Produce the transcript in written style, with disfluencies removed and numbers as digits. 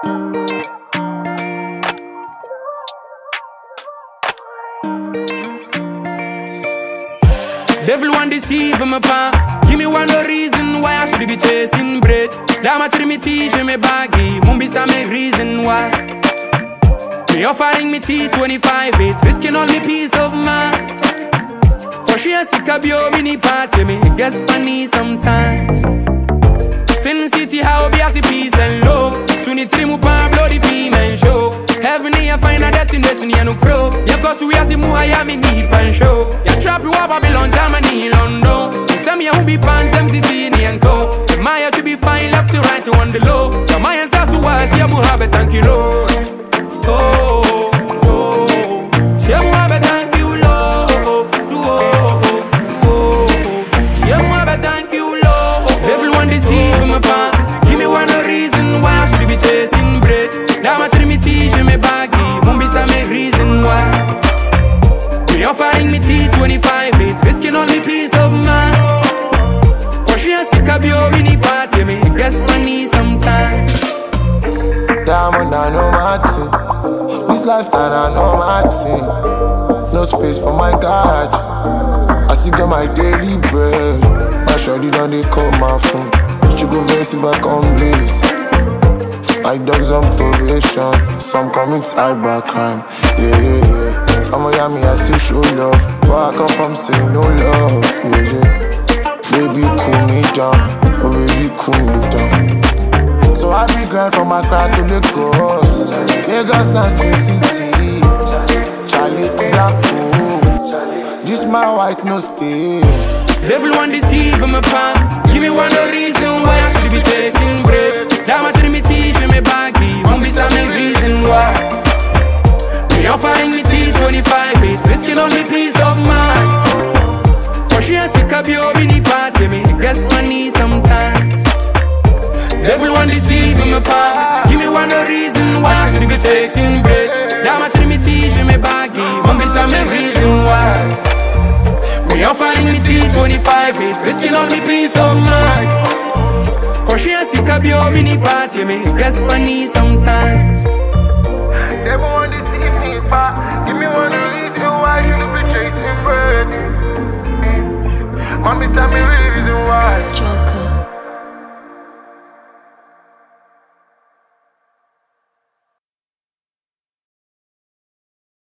Devil want deceive my pa. Give me one no reason why I should be chasing bread. That much me teach me baggy. Mumbisa me reason why. Me offering me T25, it's risking only peace of mind. For sure, sick of your mini party, me it gets funny sometimes. Sin City, how be as a peace and love. Soon it remove bloody female show. Heaven, you find a destination, you no crow. You cause we as a muhaya, me deep and show. You trap you Babylon, Germany, London. Some you who be pants, MCC, and co. Maya to be fine, left to right, to on the low. The Maya says to wash, you have a thank you, Lord. Oh, oh, you have a thank you, Lord. You have a thank you, Lord. Everyone deceive my pa. Give me one no reason why I should be chasing bread. That much me teach me baggy. Mumbisa me reason why. Me offering me T25, it's risking only peace of mind. For sure, sick of your mini party, me it gets funny sometimes. Diamond, I know my team. This lifestyle, I know my team. No space for my garage. I still get my daily bread. My shorty done they call my phone. She go verse if I come late. My dog's on probation. Some comics I back crime. Yeah. I'm a yummy, I still show love. But I come from saying no love. Yeah. Baby, cool me down. Oh, baby, cool me down. So I be grind from my crowd to Lagos. Lagos now Sin City. Charlie Black oh. This my white no stay. Devil want deceive my pa. Give me one no reason why I should be chasing bread. That much me teach me baggy. Mumbisa me reason why. Me offering me T25, it's risking only peace of mind. For sure, sick of your mini party, me it gets funny sometimes. Devil want deceive my pa. Give me one no reason why I should be chasing bread. That much me teach me baggy. Mumbisa me reason why. Me offering me T25, it's risking only peace of mind. For sure, sick of your mini party, me it gets funny sometimes. Devil want deceive me, pa. Give me one reason why I shouldn't be chasing bread. Mommy, tell me reason why. Joker.